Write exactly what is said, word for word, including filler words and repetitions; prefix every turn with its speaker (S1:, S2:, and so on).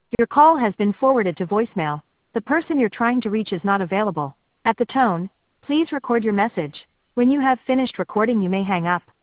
S1: Your call has been forwarded to voicemail. The person you're trying to reach is not available. At the tone, please record your message. When you have finished recording, you may hang up.